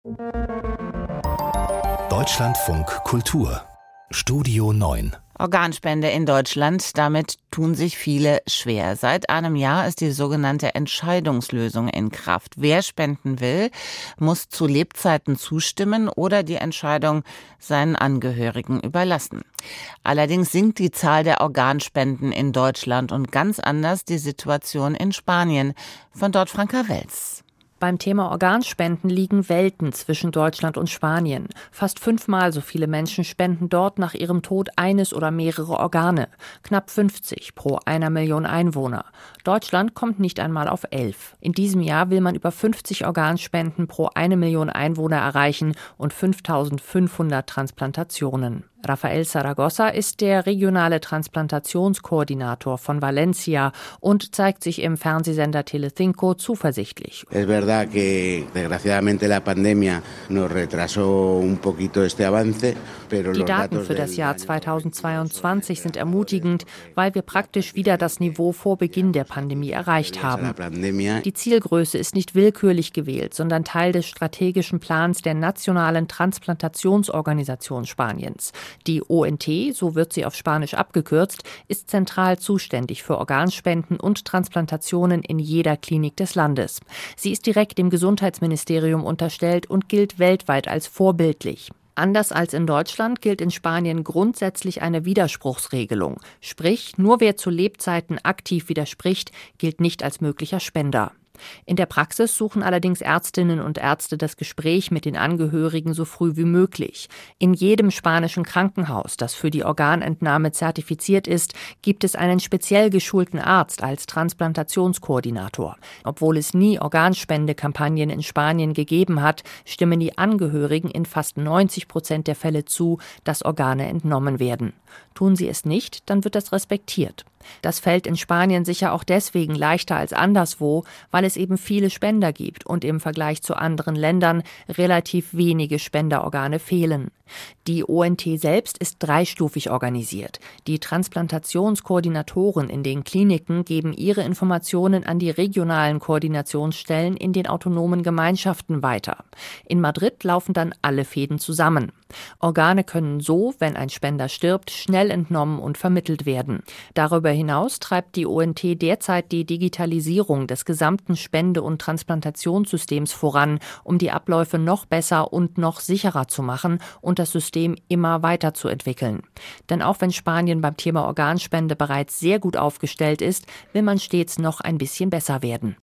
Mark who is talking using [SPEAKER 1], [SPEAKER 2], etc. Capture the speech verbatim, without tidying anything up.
[SPEAKER 1] Deutschlandfunk Kultur Studio neun.
[SPEAKER 2] Organspende in Deutschland, damit tun sich viele schwer. Seit einem Jahr ist die sogenannte Entscheidungslösung in Kraft. Wer spenden will, muss zu Lebzeiten zustimmen oder die Entscheidung seinen Angehörigen überlassen. Allerdings sinkt die Zahl der Organspenden in Deutschland und ganz anders die Situation in Spanien. Von dort Franka Welz.
[SPEAKER 3] Beim Thema Organspenden liegen Welten zwischen Deutschland und Spanien. Fast fünfmal so viele Menschen spenden dort nach ihrem Tod eines oder mehrere Organe. Knapp fünfzig pro einer Million Einwohner. Deutschland kommt nicht einmal auf elf. In diesem Jahr will man über fünfzig Organspenden pro eine Million Einwohner erreichen und fünftausendfünfhundert Transplantationen. Rafael Zaragoza ist der regionale Transplantationskoordinator von Valencia und zeigt sich im Fernsehsender Telecinco zuversichtlich.
[SPEAKER 4] Es verdad que desgraciadamente la pandemia nos retrasó un poquito este avance, pero
[SPEAKER 3] Die Daten für das Jahr zweitausendzweiundzwanzig sind ermutigend, weil wir praktisch wieder das Niveau vor Beginn der Pandemie erreicht haben. Die Zielgröße ist nicht willkürlich gewählt, sondern Teil des strategischen Plans der Nationalen Transplantationsorganisation Spaniens. Die O N T, so wird sie auf Spanisch abgekürzt, ist zentral zuständig für Organspenden und Transplantationen in jeder Klinik des Landes. Sie ist direkt dem Gesundheitsministerium unterstellt und gilt weltweit als vorbildlich. Anders als in Deutschland gilt in Spanien grundsätzlich eine Widerspruchsregelung. Sprich, nur wer zu Lebzeiten aktiv widerspricht, gilt nicht als möglicher Spender. In der Praxis suchen allerdings Ärztinnen und Ärzte das Gespräch mit den Angehörigen so früh wie möglich. In jedem spanischen Krankenhaus, das für die Organentnahme zertifiziert ist, gibt es einen speziell geschulten Arzt als Transplantationskoordinator. Obwohl es nie Organspendekampagnen in Spanien gegeben hat, stimmen die Angehörigen in fast neunzig Prozent der Fälle zu, dass Organe entnommen werden. Tun sie es nicht, dann wird das respektiert. Das fällt in Spanien sicher auch deswegen leichter als anderswo, weil es eben viele Spender gibt und im Vergleich zu anderen Ländern relativ wenige Spenderorgane fehlen. Die O N T selbst ist dreistufig organisiert. Die Transplantationskoordinatoren in den Kliniken geben ihre Informationen an die regionalen Koordinationsstellen in den autonomen Gemeinschaften weiter. In Madrid laufen dann alle Fäden zusammen. Organe können so, wenn ein Spender stirbt, schnell entnommen und vermittelt werden. Darüber hinaus treibt die O N T derzeit die Digitalisierung des gesamten Spende- und Transplantationssystems voran, um die Abläufe noch besser und noch sicherer zu machen und das System immer weiterzuentwickeln. Denn auch wenn Spanien beim Thema Organspende bereits sehr gut aufgestellt ist, will man stets noch ein bisschen besser werden.